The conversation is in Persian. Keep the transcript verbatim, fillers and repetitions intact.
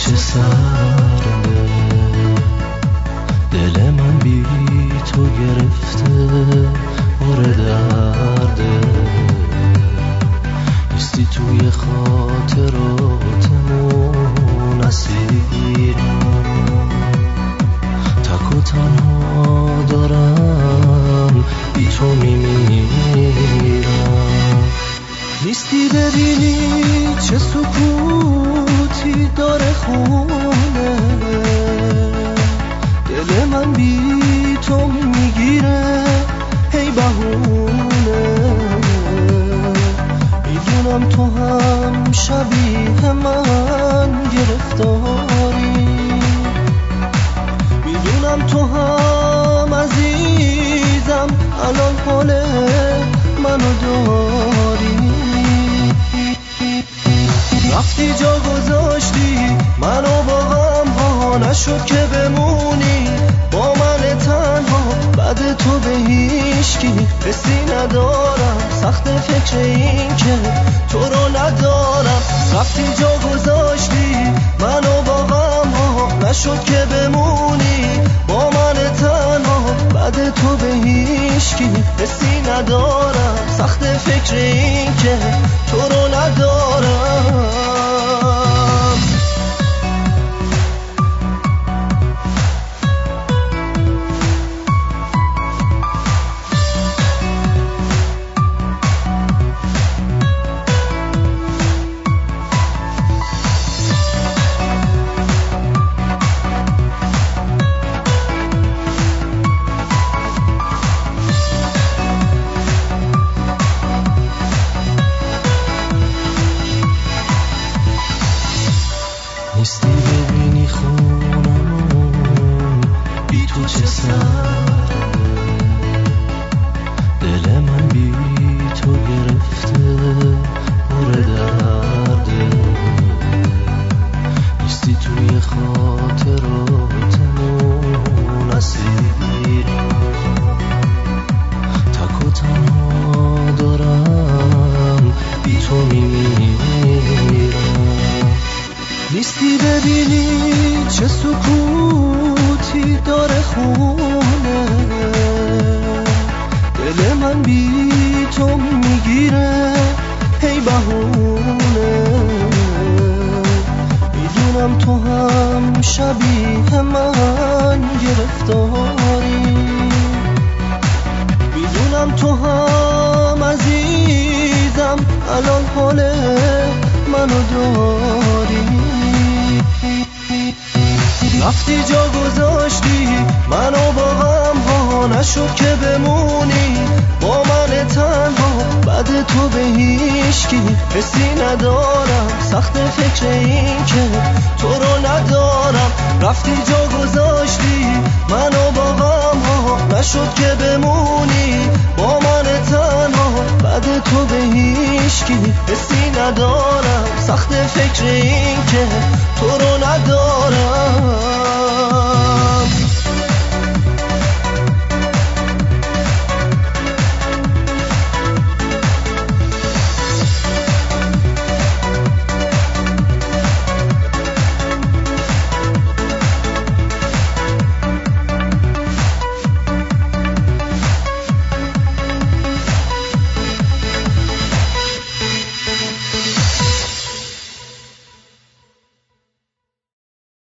چه سرده، دل من بی تو گرفته پر درده، نیستی توی خاطراتمون اسیرم، تک و تنها دارم بی تو میمیرم. نیستی ببینی چه سکوتی داره خونه، دل من بی تو میگیره هی بهونه، میدونم تو هم شبیه من گرفتاری، میدونم تو هم عزیزم الان حال منو داری، رفتی جا گذاشتی منو با غم ها، نشد که بمونی با من تنها، بعد تو به هیچکی حسی ندارم، سخت فکر این که تو رو ندارم. رفتی جا گذاشتی منو با غم ها، نشد که بمونی با من تنها، بعد تو به هیچکی حسی ندارم، سخت فکر این که تو رو ندارم. نیستی ببینی خونمون بی تو چه سرده، دل من بی تو گرفته پر درده، نیستی توی خاطراتمون اسیرم، تک و تنها دارم بی تو میمیرم. نیستی ببینی چه سکوتی داره خونه، دل من بی تو میگیره هی بهونه، میدونم تو هم شبیه من گرفتاری، میدونم تو هم عزیزم الان حال منو داری، رفتی جا گذاشتی منو با غم ها، نشد که بمونی با من تنها، بعد تو به هیچکی حسی ندارم، سخت فکر این که تو رو ندارم. رفتی جا گذاشتی منو با غم ها، نشد که بمونی با من تنها، بعد تو به هیچکی حسی ندارم، سخت فکر این که تو رو ندارم.